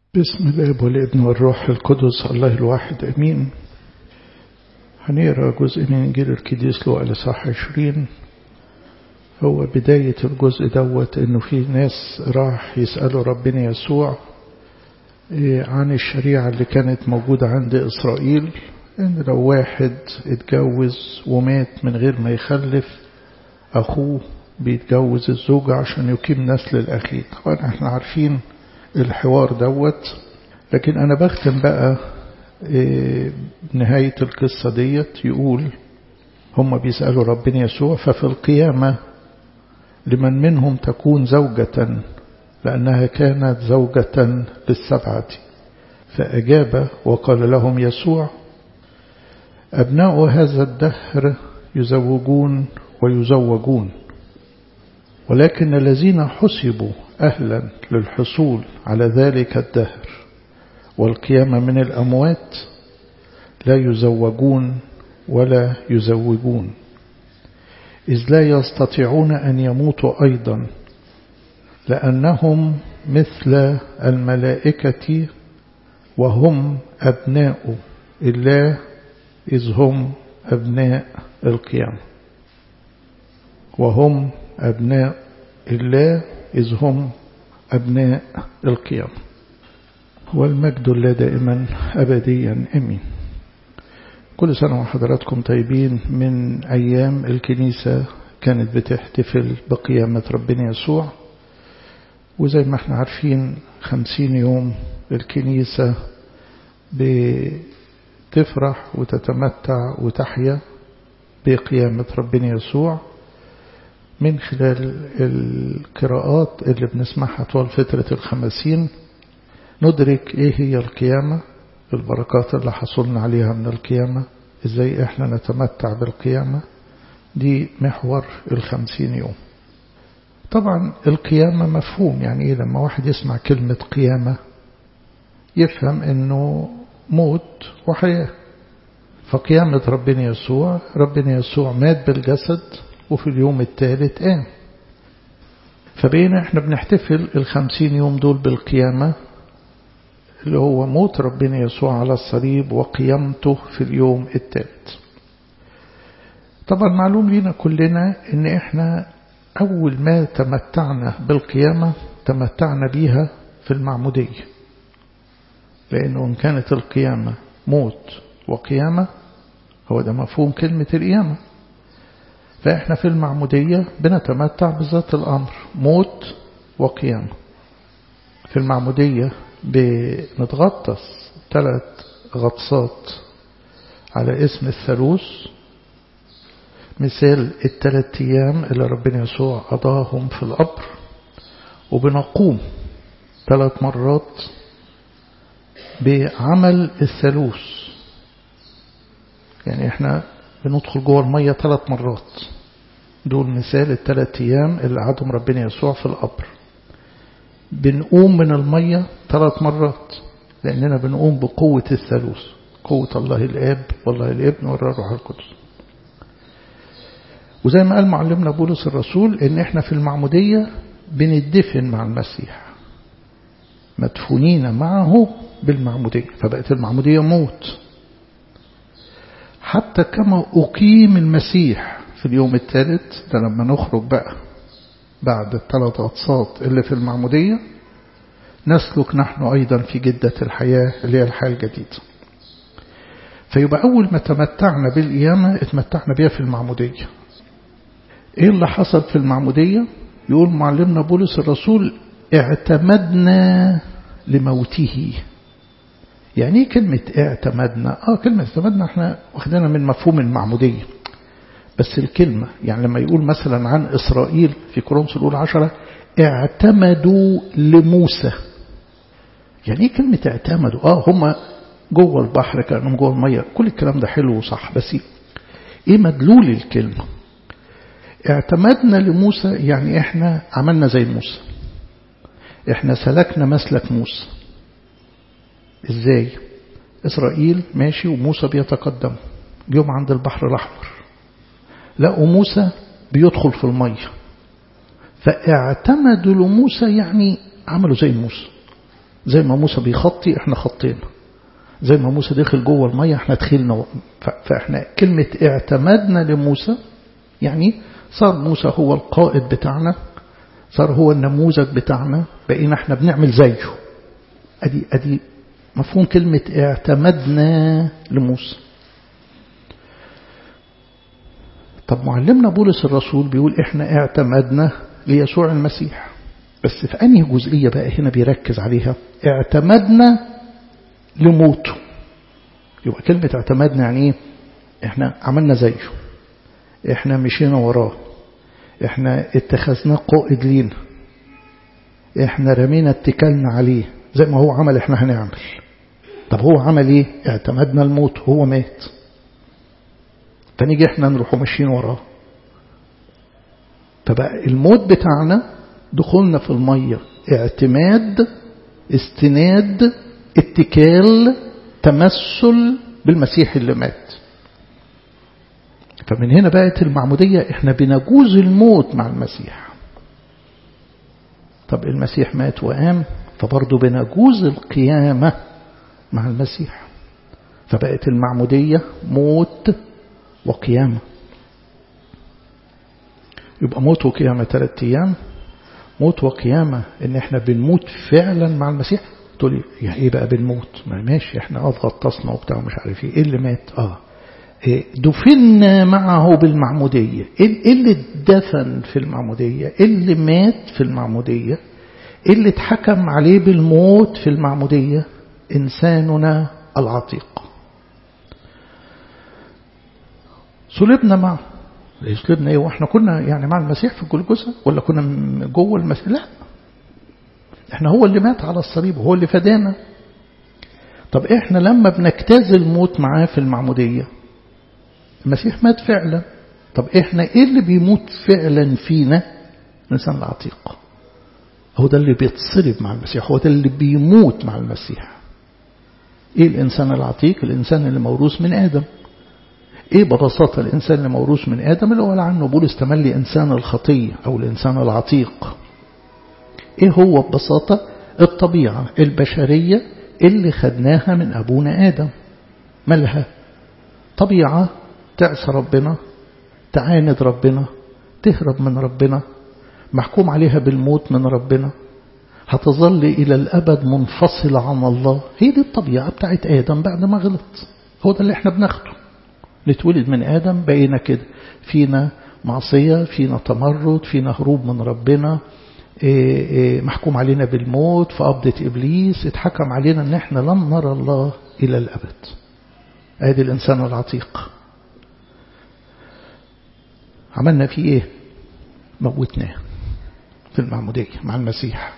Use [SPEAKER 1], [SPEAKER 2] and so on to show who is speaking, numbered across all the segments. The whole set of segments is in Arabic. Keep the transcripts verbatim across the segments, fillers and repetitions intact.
[SPEAKER 1] بسم الاب والابن والروح القدس الله الواحد امين. هنقرا جزء من انجيل القديس لوقا الاصحاح عشرين. هو بداية الجزء دوت انه في ناس راح يسألوا ربنا يسوع عن الشريعة اللي كانت موجودة عند إسرائيل، ان لو واحد اتجوز ومات من غير ما يخلف اخوه بيتجوز الزوجة عشان يقيم نسل الاخير. طبعا احنا عارفين الحوار دوت، لكن أنا بختم بقى نهاية القصة ديت. يقول هم بيسألوا ربنا يسوع: ففي القيامة لمن منهم تكون زوجة، لأنها كانت زوجة للسبعة. فأجاب وقال لهم يسوع: أبناء هذا الدهر يزوجون ويزوجون، ولكن الذين حسبوا أهلا للحصول على ذلك الدهر والقيامة من الأموات لا يزوجون ولا يزوجون، إذ لا يستطيعون أن يموتوا أيضا، لأنهم مثل الملائكة وهم أبناء الله، إذ هم أبناء القيامة. وهم أبناء الله إذ هم أبناء القيامة. والمجد لله دائما أبديا أمين. كل سنة وحضراتكم طيبين. من أيام الكنيسة كانت بتحتفل بقيامة ربنا يسوع، وزي ما احنا عارفين خمسين يوم الكنيسة بتفرح وتتمتع وتحيا بقيامة ربنا يسوع من خلال القراءات اللي بنسمعها طول فترة الخمسين. ندرك ايه هي القيامة، البركات اللي حصلنا عليها من القيامة، ازاي احنا نتمتع بالقيامة. دي محور الخمسين يوم. طبعا القيامة مفهوم يعني ايه. لما واحد يسمع كلمة قيامة يفهم انه موت وحياة. فقيامة ربنا يسوع، ربنا يسوع مات بالجسد وفي اليوم الثالث قام. فبقينا احنا بنحتفل الخمسين يوم دول بالقيامة، اللي هو موت ربنا يسوع على الصليب وقيامته في اليوم الثالث. طبعا معلوم لنا كلنا ان احنا اول ما تمتعنا بالقيامة تمتعنا بيها في المعمودية، لانه ان كانت القيامة موت وقيامة هو ده مفهوم كلمة القيامة. فإحنا في المعمودية بنتمتع بذات الأمر، موت وقيامة. في المعمودية بنتغطس ثلاث غطسات على اسم الثالوث، مثال الثلاث أيام اللي ربنا يسوع قضاهم في القبر. وبنقوم ثلاث مرات بعمل الثالوث، يعني احنا بندخل جوه المية ثلاث مرات. دول مثال الثلاث أيام اللي قعدهم ربنا يسوع في القبر. بنقوم من المية ثلاث مرات لأننا بنقوم بقوة الثالوث، قوة الله الآب والله الابن والروح القدس. وزي ما قال معلمنا بولس الرسول إن احنا في المعمودية بندفن مع المسيح، مدفونين معه بالمعمودية. فبقت المعمودية موت. حتى كما أقيم المسيح في اليوم الثالث، ده لما نخرج بقى بعد الثلاث غطسات اللي في المعمودية نسلك نحن أيضا في جدة الحياة اللي هي الحياة الجديدة. فيبقى أول ما تمتعنا بالقيامة اتمتعنا بها في المعمودية. إيه اللي حصل في المعمودية؟ يقول معلمنا بولس الرسول: اعتمدنا لموته. يعني ايه كلمة اعتمدنا؟ اه كلمة اعتمدنا احنا واخدنا من مفهوم المعمودية، بس الكلمة يعني لما يقول مثلا عن إسرائيل في كورنثوس الأولى عشرة اعتمدوا لموسى. يعني ايه كلمة اعتمدوا؟ اه هم جوه البحر كانوا جوه المية، كل الكلام ده حلو وصح، بس ايه مدلول الكلمة؟ اعتمدنا لموسى يعني احنا عملنا زي موسى، احنا سلكنا مسلك موسى. ازاي؟ إسرائيل ماشي وموسى بيتقدم، جم عند البحر الأحمر لقوا موسى بيدخل في المية، فاعتمدوا لموسى يعني عملوا زي موسى. زي ما موسى بيخطي احنا خطينا، زي ما موسى دخل جوه المية احنا دخلنا. فاحنا كلمة اعتمدنا لموسى يعني صار موسى هو القائد بتاعنا، صار هو النموذج بتاعنا، بقينا احنا بنعمل زيه. ادي ادي مفهوم كلمة اعتمدنا لموسى. طب معلمنا بولس الرسول بيقول احنا اعتمدنا ليسوع المسيح، بس في أنهي جزئية بقى هنا بيركز عليها؟ اعتمدنا لموته. يبقى كلمة اعتمدنا يعني ايه؟ احنا عملنا زيه، احنا مشينا وراه، احنا اتخذناه قائد لينا، احنا رمينا اتكلنا عليه، زي ما هو عمل احنا هنعمل. طب هو عمل ايه؟ اعتمدنا الموت، هو مات، فنيجي احنا نروح ماشيين وراه. فبقى الموت بتاعنا دخولنا في المية اعتماد، استناد، اتكال، تمثل بالمسيح اللي مات. فمن هنا بقت المعمودية احنا بنجوز الموت مع المسيح. طب المسيح مات وقام، فبرضه بنجوز القيامة مع المسيح. فبقت المعمودية موت وقيامة. يبقى موت وقيامة ثلاثة أيام. موت وقيامة إن إحنا بنموت فعلا مع المسيح. تقولي يعني إيه بقى بنموت؟ ما ماشي إحنا أه غطسنا وبتاع مش عارف إيه. إيه اللي مات؟ آه إيه دفنا معه بالمعمودية. إيه اللي اتدفن في المعمودية؟ إيه اللي مات في المعمودية؟ إيه اللي اتحكم عليه بالموت في المعمودية؟ إنساننا العتيق. صلبنا معه. صلبنا ايه واحنا كنا يعني مع المسيح في الجلجثة ولا كنا جوه المسيح؟ لا، احنا هو اللي مات على الصليب وهو اللي فدانا. طب احنا لما بنجتاز الموت معاه في المعمودية، المسيح مات فعلا. طب احنا ايه اللي بيموت فعلا فينا؟ الانسان العتيق. هو ده اللي بيتصلب مع المسيح، هو ده اللي بيموت مع المسيح. ايه الانسان العتيق؟ الانسان اللي موروث من آدم. ايه ببساطة الانسان اللي موروث من آدم؟ اللي قال عنه بولس تملي انسان الخطية او الانسان العتيق. ايه هو ببساطة؟ الطبيعة البشرية اللي خدناها من ابونا آدم. مالها؟ طبيعة تعصى ربنا، تعاند ربنا، تهرب من ربنا، محكوم عليها بالموت من ربنا، هتظل إلى الأبد منفصلة عن الله. هي دي الطبيعة بتاعت آدم بعد ما غلط. هو ده اللي احنا بناخده. نتولد من آدم بقينا كده، فينا معصية، فينا تمرد، فينا هروب من ربنا، إيه إيه محكوم علينا بالموت في قبضة إبليس، اتحكم علينا ان احنا لن نرى الله إلى الأبد. ادي الإنسان العتيق. عملنا فيه ايه؟ موتناه في المعمودية مع المسيح.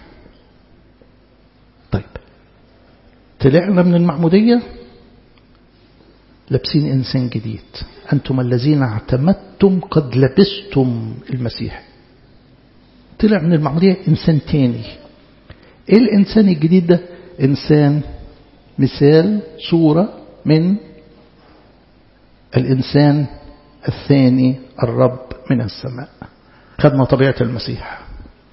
[SPEAKER 1] طيب طلعنا من المعمودية لابسين إنسان جديد. أنتم الذين اعتمدتم قد لبستم المسيح. طلع من المعمودية إنسان تاني. إيه الإنسان الجديد ده؟ إنسان مثال صورة من الإنسان الثاني الرب من السماء. خدنا طبيعة المسيح.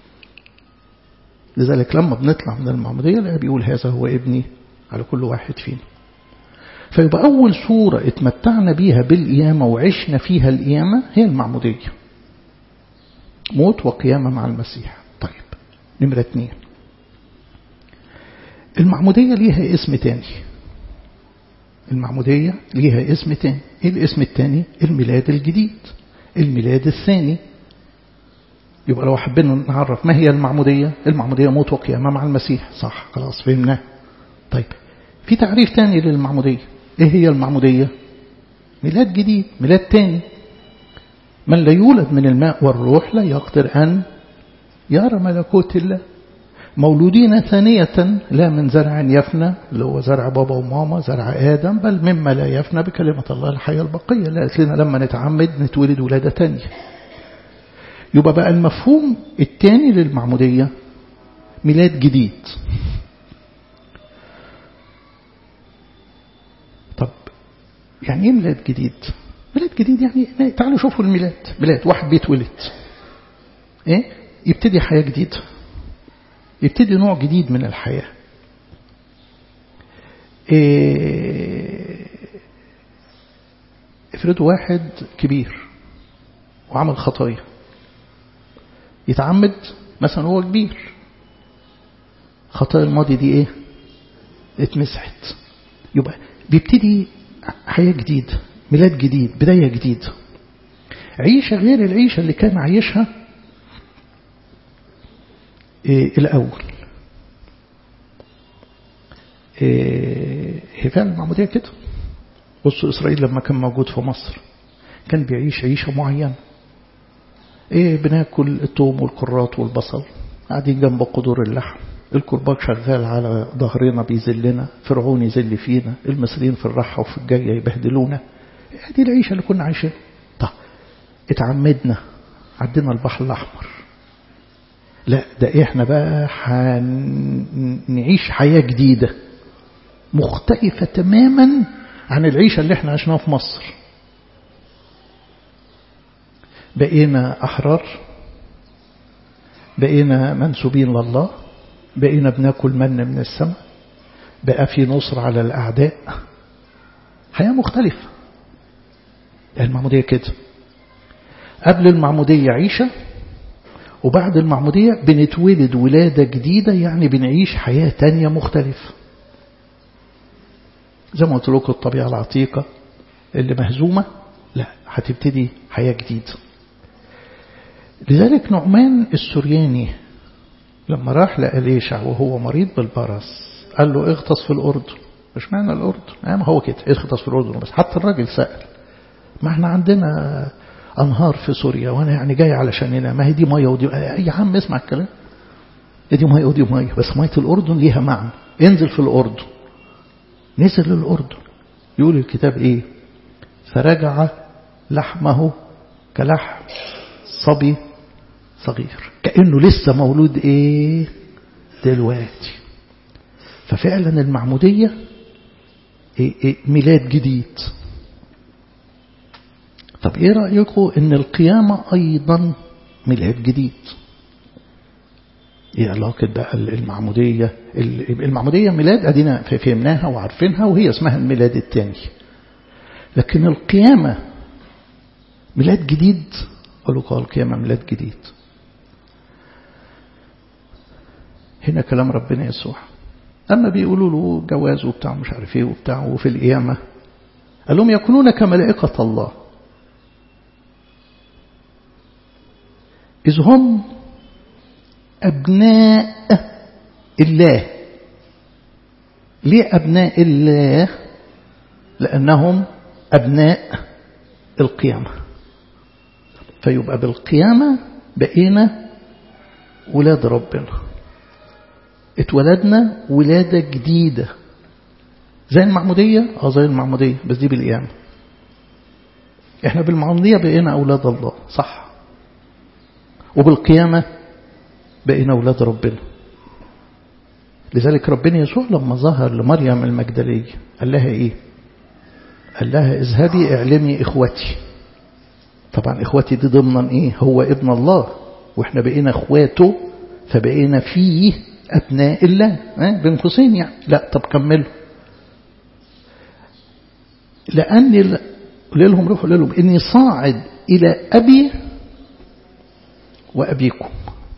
[SPEAKER 1] لذلك لما بنطلع من المعمودية لا بيقول هذا هو ابني على كل واحد فينا. فيبقى أول صورة اتمتعنا بيها بالقيامة وعشنا فيها القيامة هي المعمودية. موت وقيامة مع المسيح. طيب نمرة اتنين، المعمودية ليها اسم تاني. المعمودية ليها اسم تاني. ايه الاسم التاني؟ الميلاد الجديد، الميلاد الثاني. يبقى لو حبينا نعرف ما هي المعمودية، المعمودية موت وقيامة مع المسيح. صح، خلاص فهمنا. طيب في تعريف تاني للمعمودية. ايه هي المعمودية؟ ميلاد جديد، ميلاد تاني. من لا يولد من الماء والروح لا يقدر أن يرى ملكوت الله. مولودين ثانية لا من زرع يفنى اللي هو زرع بابا وماما، زرع آدم، بل مما لا يفنى بكلمة الله الحياة البقية. لا لنا لما نتعمد نتولد ولادة تانية. يبقى بقى المفهوم الثاني للمعمودية ميلاد جديد. طب يعني ايه ميلاد جديد؟ ميلاد جديد يعني تعالوا شوفوا الميلاد. ميلاد واحد بيتولد ايه؟ يبتدي حياة جديدة، يبتدي نوع جديد من الحياة. إيه افرضوا واحد كبير وعمل خطايا، يتعمد مثلا هو كبير، خطايا الماضي دي ايه اتمسحت، يبقى بيبتدي حياة جديدة، ميلاد جديد، بداية جديدة، عيشة غير العيشة اللي كان عايشها إيه الأول. إيه هي فعلا المعمودية كده. بصوا إسرائيل لما كان موجود في مصر كان بيعيش عيشة معينة، إيه بناكل الثوم والكرات والبصل، قاعدين جنب قدور اللحم، الكرباج شغال على ظهرنا بيذلنا، فرعون يذل فينا، المصريين في الراحة وفي الجاية يبهدلونا. هذه العيشة اللي كنا عايشين. طب اتعمدنا، عدينا البحر الأحمر، لا ده احنا بقى هنعيش حياة جديدة مختلفة تماما عن العيشة اللي احنا عشناها في مصر. بقينا أحرار، بقينا منسوبين لله، بقينا بناكل من من السماء، بقى في نصر على الأعداء، حياة مختلفة. يعني المعمودية كده، قبل المعمودية عيشة، وبعد المعمودية بنتولد ولادة جديدة، يعني بنعيش حياة تانية مختلفة. زي ما قلت لكم الطبيعة العتيقة اللي مهزومة، لا هتبتدي حياة جديدة. لذلك نعمان السورياني لما راح لأليشع وهو مريض بالبرص قال له اغطس في الأردن. مش معنى الأردن؟ ما هو كده اغطس في الأردن بس. حتى الراجل سأل، ما احنا عندنا أنهار في سوريا وأنا يعني جاي علشان هنا، ما هي دي مية ودي. يا عم اسمع الكلام، دي مية ودي مية، بس مية الأردن ليها معنى. انزل في الأردن. نزل الأردن، يقول الكتاب ايه؟ فرجع لحمه كلحم صبي صغير، كأنه لسه مولود ايه دلوقتي. ففعلا المعمودية إيه إيه ميلاد جديد. طب ايه رأيكم ان القيامة ايضا ميلاد جديد؟ ايه علاقة بقى المعمودية؟ المعمودية ميلاد ادينا فهمناها وعارفينها، وهي اسمها الميلاد الثاني. لكن القيامة ميلاد جديد. قالوا قال القيامة ميلاد جديد. هنا كلام ربنا يسوع أما بيقولوا له جواز وبتاع مش عارف ايه وبتاع، وفي القيامة قال لهم يكونون كملائكة الله إذ هم أبناء الله. ليه أبناء الله؟ لأنهم أبناء القيامة. فيبقى بالقيامة بقينا ولاد ربنا، اتولدنا ولادة جديدة زي المعمودية. اه زي المعمودية بس دي بالقيامة. احنا بالمعمودية بقينا أولاد الله صح، وبالقيامة بقينا أولاد ربنا. لذلك ربنا يسوع لما ظهر لمريم المجدلية قال لها ايه؟ قال لها اذهبي اعلمي اخوتي. طبعا اخوتي دي ضمنا ايه؟ هو ابن الله، واحنا بقينا اخواته، فبقينا فيه ابناء الله. اه بين قوسين يعني. لا طب كملوا. لاني قل لهم روحوا قل لهم اني صاعد الى ابي وابيكم.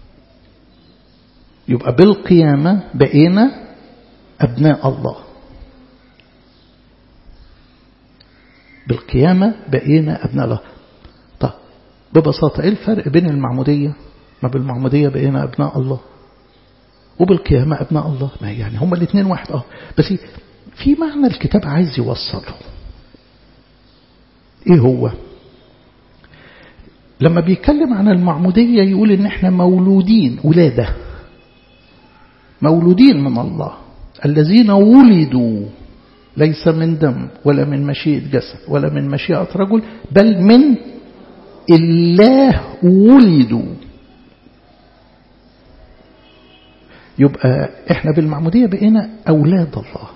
[SPEAKER 1] يبقى بالقيامة بقينا ابناء الله. بالقيامة بقينا ابناء الله. طب ببساطة ايه الفرق بين المعمودية؟ ما بالمعمودية بقينا ابناء الله، وبالقيامة ابناء الله. ما يعني هما الاثنين واحد. اه بس في معنى الكتاب عايز يوصله. ايه هو؟ لما بيتكلم عن المعمودية يقول ان احنا مولودين ولادة، مولودين من الله، الذين ولدوا ليس من دم ولا من مشيئة جسد ولا من مشيئة رجل بل من الله ولدوا. يبقى احنا بالمعمودية بقينا أولاد الله.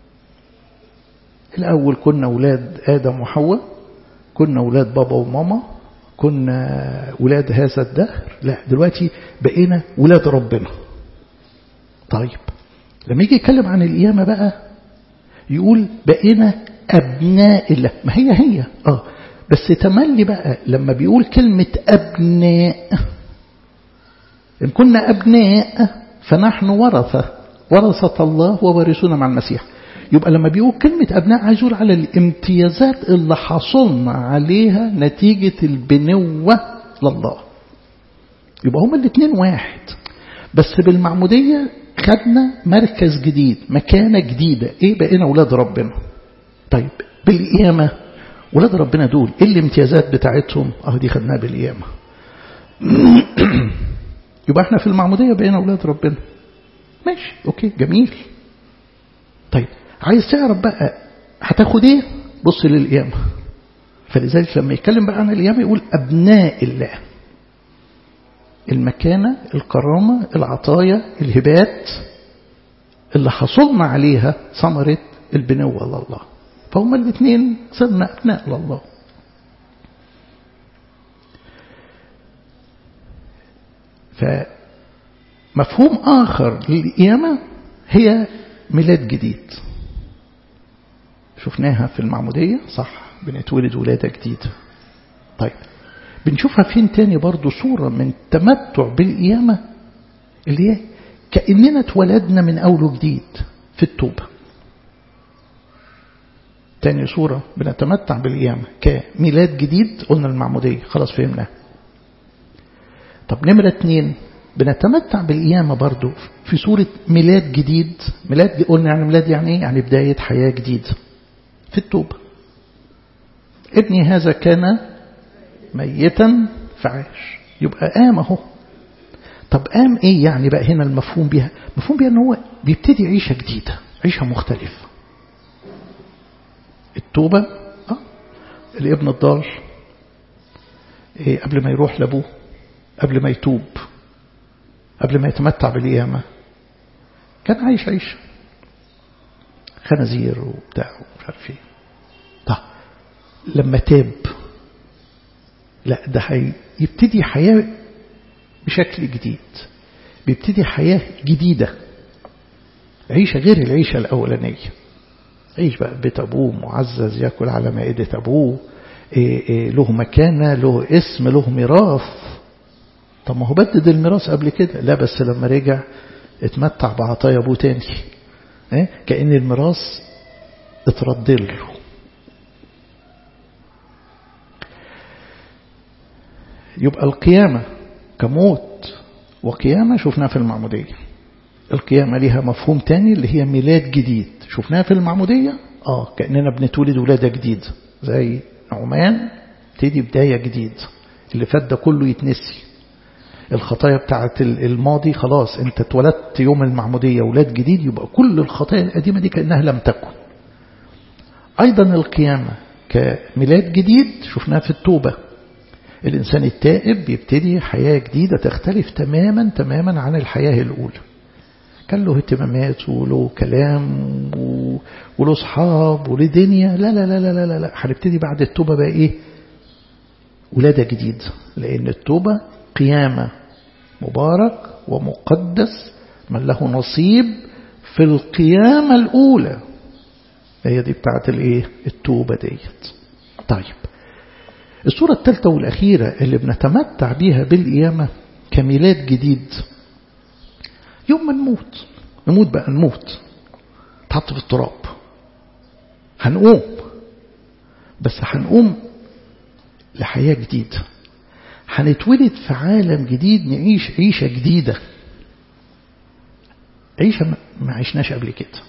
[SPEAKER 1] الأول كنا أولاد آدم وحواء، كنا أولاد بابا وماما، كنا أولاد هذا الدهر. لا دلوقتي بقينا أولاد ربنا. طيب لما يجي يتكلم عن القيامة بقى يقول بقينا أبناء الله. ما هي هي آه بس تملي بقى لما بيقول كلمة أبناء، إن كنا أبناء فنحن ورثة ورثة الله وورثونا مع المسيح. يبقى لما بيقول كلمة أبناء عايز يقول على الامتيازات اللي حصلنا عليها نتيجة البنوة لله. يبقى هما الاثنين واحد، بس بالمعمودية خدنا مركز جديد، مكانة جديدة. ايه بقينا أولاد ربنا. طيب بالقيامة أولاد ربنا دول ايه الامتيازات بتاعتهم؟ اه دي خدناها بالقيامة. يبقى احنا في المعمودية بقينا أولاد ربنا. ماشي اوكي جميل. طيب عايز تعرف بقى هتاخد ايه؟ بص للقيامة. فلذلك لما يتكلم بقى عن القيامة يقول أبناء الله. المكانة، الكرامة، العطايا، الهبات اللي حصلنا عليها ثمرة البنوة لله. فهم الاثنين صرنا أبناء لله. فمفهوم آخر للقيامة هي ميلاد جديد. شفناها في المعمودية صح، بنتولد ولادة جديدة. طيب بنشوفها فين تاني برضو صورة من تمتع بالقيامة اللي هي كأننا اتولدنا من أول جديد في التوبة. تاني صورة بنتمتع بالقيامة كميلاد جديد، قلنا المعمودية خلاص فهمناها. طب نمرة اتنين بنتمتع بالقيامة برضو في صورة ميلاد جديد. ميلاد قلنا يعني ميلاد يعني ايه؟ يعني بداية حياة جديدة في التوبة. ابني هذا كان ميتا فعاش، يبقى قام اهو. طب قام ايه يعني بقى هنا المفهوم بيها؟ مفهوم بيها ان هو بيبتدي عيشة جديدة، عيشة مختلفة. التوبة اه الابن الضال إيه قبل ما يروح لابوه، قبل ما يتوب، قبل ما يتمتع بالقيامة كان عايش عيشة خنازير وبتاع ومش عارف ايه. طب لما تاب لا ده هيبتدي حياة بشكل جديد، بيبتدي حياة جديدة، عيشة غير العيشة الأولانية. عيش بقى بيت أبوه معزز، يأكل على مائدة أبوه، إيه إيه له مكانة، له اسم، له ميراث. طب ما هو بدد الميراث قبل كده، لا بس لما رجع اتمتع بعطايا أبوه تاني. إيه؟ كأن الميراث اترد له. يبقى القيامة كموت وقيامة شفناها في المعمودية. القيامة لها مفهوم تاني اللي هي ميلاد جديد، شفناها في المعمودية آه كأننا بنتولد ولادة جديد زي نعمان، تدي بداية جديد. اللي فات ده كله يتنسي، الخطايا بتاعت الماضي خلاص، انت اتولدت يوم المعمودية ولاد جديد، يبقى كل الخطايا القديمة دي كأنها لم تكن. أيضا القيامة كميلاد جديد شفناها في التوبة. الإنسان التائب بيبتدي حياة جديدة تختلف تماما تماما عن الحياة الأولى. كان له اهتمامات وله كلام وله أصحاب وله دنيا، لا لا لا لا لا لا هنبتدي بعد التوبة بقى إيه؟ ولادة جديد. لأن التوبة قيامة مبارك ومقدس من له نصيب في القيامة الأولى. هي دي بتاعت الإيه؟ التوبة ديت. طيب الصورة الثالثة والأخيرة اللي بنتمتع بيها بالقيامة كميلاد جديد، يوم ما نموت، نموت بقى نموت تحط في التراب، هنقوم، بس هنقوم لحياة جديدة، هنتولد في عالم جديد، نعيش عيشة جديدة، عيشة ما عشناش قبل كده.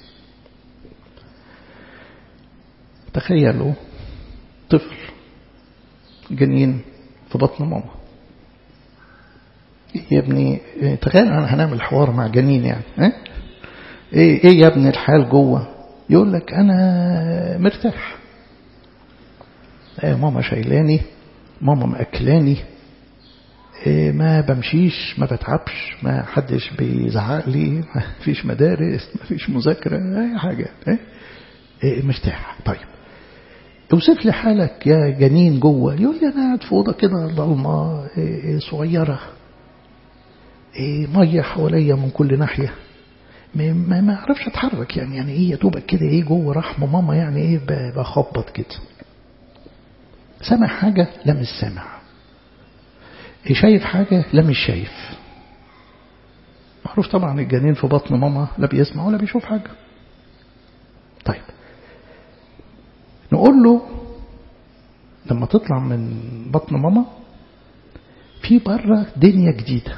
[SPEAKER 1] تخيلوا طفل جنين في بطن ماما. يا ابني تخيل انا هنعمل حوار مع جنين يعني اه؟ ايه ايه يا ابني الحال جوه؟ يقول لك انا مرتاح، ايه ماما شايلاني، ماما مأكلاني، إيه ما بمشيش، ما بتعبش، ما حدش بيزعق لي، ما فيش مدارس، ما فيش مذاكرة، اي حاجة ايه؟ ايه مرتاح. طيب اوصف لي حالك يا جنين جوه. يقول لي انا قاعد في اوضه كده ضلمه إيه صغيره، إيه ميه حواليا من كل ناحيه، ما ما اعرفش اتحرك يعني يعني ايه يا دوبك كده ايه جوه رحم ماما يعني ايه بخبط كده. سامع حاجة لا مش سامع، شايف حاجة لا مش شايف. معروف طبعا الجنين في بطن ماما لا بيسمع ولا بيشوف حاجة. طيب نقول له لما تطلع من بطن ماما في بره دنيا جديدة،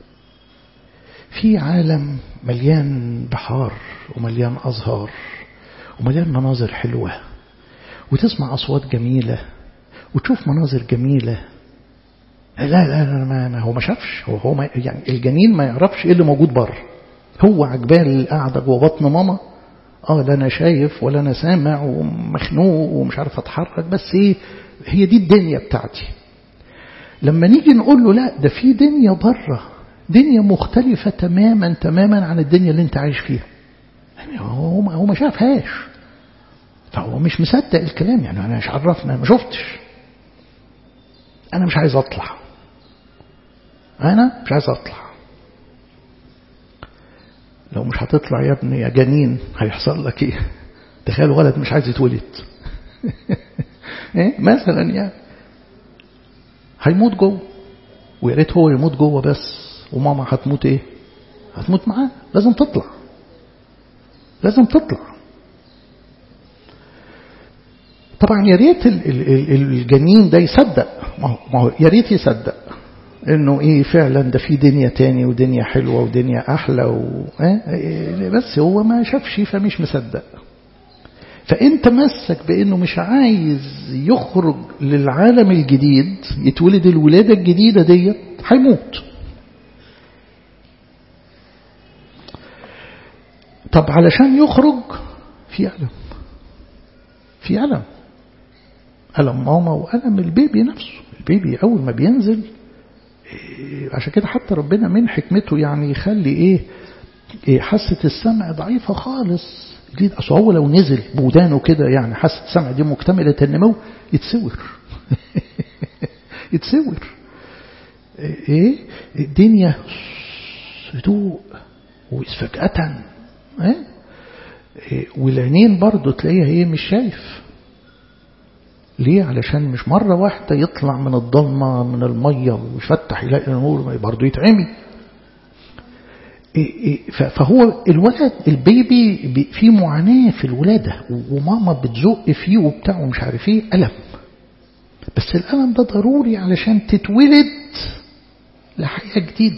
[SPEAKER 1] في عالم مليان بحار ومليان أزهار ومليان مناظر حلوة، وتسمع أصوات جميلة وتشوف مناظر جميلة. لا لا لا ما, ما هو ما شافش، هو, هو ما يعني الجنين ما يعرفش ايه اللي موجود بره. هو عجبال القعدة جوه بطن ماما، اه لا انا شايف ولا انا سامع ومخنوق ومش عارف اتحرك، بس ايه هي دي الدنيا بتاعتي. لما نيجي نقول له لا ده في دنيا بره، دنيا مختلفة تماما تماما عن الدنيا اللي انت عايش فيها، يعني هو هو ما شافهاش، فهو مش مصدق الكلام. يعني انا مش عرفنا ما شفتش، انا مش عايز اطلع، انا مش عايز اطلع. لو مش هتطلع يا ابني يا جنين هيحصل لك ايه؟ تخيل ولد مش عايز يتولد ايه مثلا يعني هيموت جوه، ويا ريت هو يموت جوه بس، وماما هتموت ايه؟ هتموت معاه. لازم تطلع، لازم تطلع. طبعا يا ريت الجنين ده يصدق، ما هو يا ريت يصدق انه ايه فعلا ده في دنيا تاني ودنيا حلوه ودنيا احلى و... اه بس هو ما شافش فمش مصدق. فانت مسك بانه مش عايز يخرج للعالم الجديد، يتولد الولاده الجديده ديت هيموت. طب علشان يخرج في ألم، في ألم، ألم ماما وألم البيبي نفسه. البيبي أول ما بينزل إيه، عشان كده حتى ربنا من حكمته يعني يخلي إيه, إيه حاسة السمع ضعيفة خالص. أصل هو لو نزل بودانه كده يعني حاسة السمع دي مكتملة النمو يتسور يتسور. إيه الدنيا هدوء وفجأة إيه؟ إيه والعينين برضو تلاقيها ايه مش شايف. ليه؟ علشان مش مرة واحدة يطلع من الضلمة من المية ويفتح يلاقي النور برضو يتعمي. إيه إيه فهو الولد البيبي في معاناة في الولادة، وماما بتزق فيه وبتاع ومش عارف ايه ألم، بس الألم ده ضروري علشان تتولد لحياة جديدة.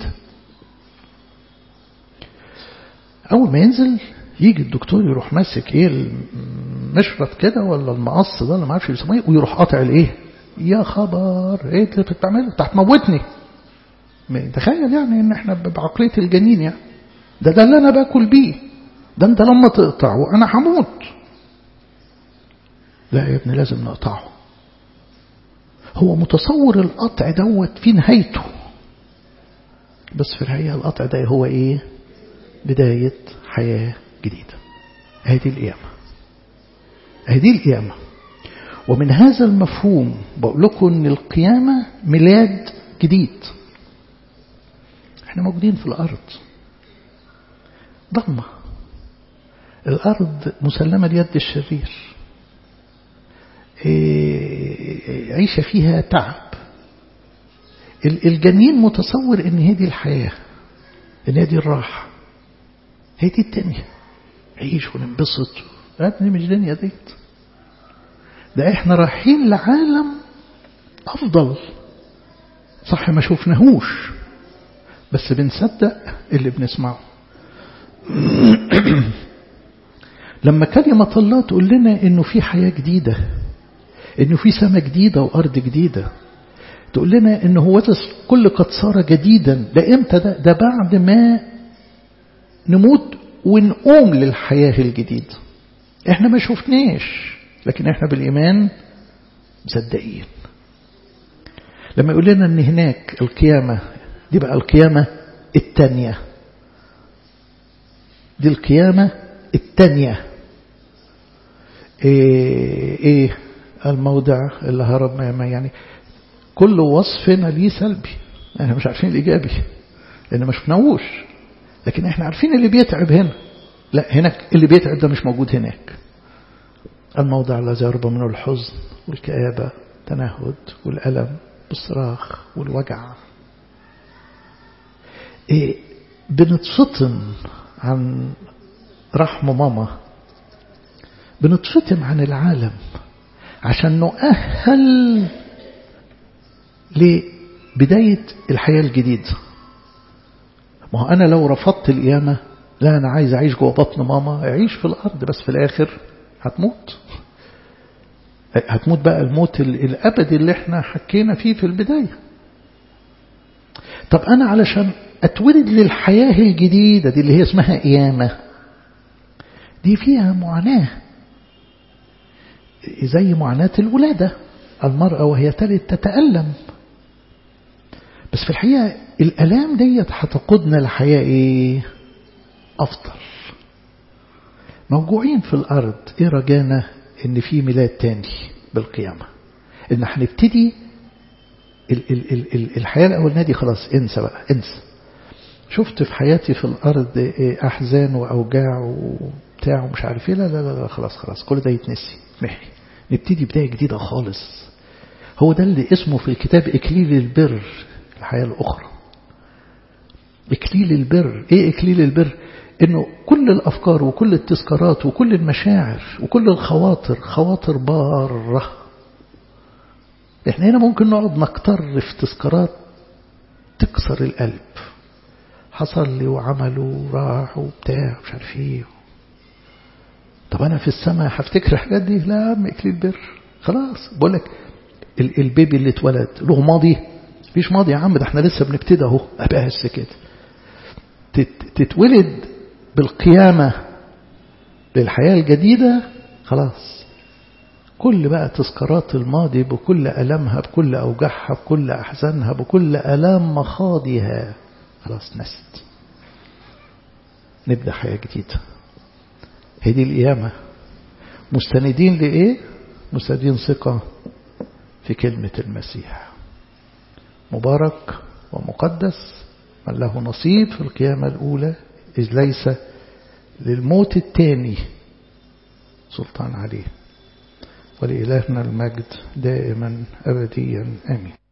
[SPEAKER 1] أول ما ينزل يجي الدكتور يروح ماسك ايه المشرط كده ولا المقص ده اللي ما عارفش يسميه، ويروح قاطع الايه. يا خبر ايه اللي بتعمله؟ انت هتموتني. تخيل يعني ان احنا بعقليه الجنين يعني ده ده اللي انا باكل بيه، ده انت لما تقطع وانا هموت. لا يا ابني لازم نقطعه. هو متصور القطع دوت في نهايته، بس في الحقيقه القطع ده هو ايه؟ بدايه حياه جديدة. هذه القيامة، هذه القيامة. ومن هذا المفهوم بقول لكم ان القيامة ميلاد جديد. احنا موجودين في الارض ضلمة، الارض مسلمة ليد الشرير، عيشة فيها تعب. الجنين متصور ان هذه الحياة، ان هذه الراحة، هذه الدنيا عيش وننبسط. ابني مش دنيا ديت، ده احنا رايحين لعالم افضل. صح ما شوفناهوش بس بنصدق اللي بنسمعه. لما كلمة الله تقول لنا انه في حياة جديدة، انه في سماء جديدة وارض جديدة، تقول لنا انه هو كل قد صار جديدا. ده امتى؟ ده ده بعد ما نموت ونقوم للحياة الجديدة. احنا ما شفناش لكن احنا بالإيمان مصدقين. لما يقول لنا ان هناك القيامة دي بقى القيامة التانية، دي القيامة التانية. ايه, ايه الموضع اللي هرب ما يعني كل وصفنا ليه سلبي، احنا مش عارفين الإيجابي لأن ما شفناهوش، لكن احنا عارفين اللي بيتعب هنا. لا هناك اللي بيتعب ده مش موجود هناك. الموضع الذي يربى منه الحزن والكآبة التنهد والألم والصراخ والوجع. إيه بنتفطم عن رحم ماما، بنتفطم عن العالم عشان نؤهل لبداية الحياة الجديدة. ما هو أنا لو رفضت القيامة، لا أنا عايز أعيش جوه بطن ماما، أعيش في الأرض بس في الآخر هتموت. هتموت بقى الموت الأبدي اللي احنا حكينا فيه في البداية. طب أنا علشان أتولد للحياة الجديدة دي اللي هي اسمها قيامة، دي فيها معاناة زي معاناة الولادة. المرأة وهي تلد تتألم، بس في الحقيقة الألام دي هتقودنا لحياة إيه؟ أفضل. موجوعين في الأرض، إيه رجانا إن في ميلاد تاني بالقيامة، إن هنبتدي ال ال ال ال الحياة الأولانية دي خلاص انسى بقى انسى. شفت في حياتي في الأرض أحزان وأوجاع وبتاع ومش عارف إيه، لا لا لا خلاص خلاص كل ده يتنسي محي، نبتدي بداية جديدة خالص. هو ده اللي اسمه في الكتاب إكليل البر، الحياة الأخرى. إكليل البر. إيه إكليل البر؟ إنه كل الأفكار وكل التذكارات وكل المشاعر وكل الخواطر خواطر بارة. إحنا هنا ممكن نقعد نكتر في تذكارات تكسر القلب، حصل لي وعملوا وراح وبتاع مش عارف ايه. طب أنا في السماء هفتكر الحاجات دي؟ لا يا عم إكليل البر خلاص. بقول لك البيبي اللي اتولد له ماضي؟ مفيش ماضي يا عم، ده احنا لسه بنبتدي اهو. أبقى كده تتولد بالقيامة للحياة الجديدة خلاص. كل بقى تذكارات الماضي بكل ألمها بكل أوجاعها بكل أحزانها بكل ألام مخاضها خلاص نست. نبدأ حياة جديدة. هي دي القيامة. مستندين لإيه؟ مستندين ثقة في كلمة المسيح. مبارك ومقدس من له نصيب في القيامة الأولى، إذ ليس للموت الثاني سلطان عليه. ولإلهنا المجد دائما أبديا آمين.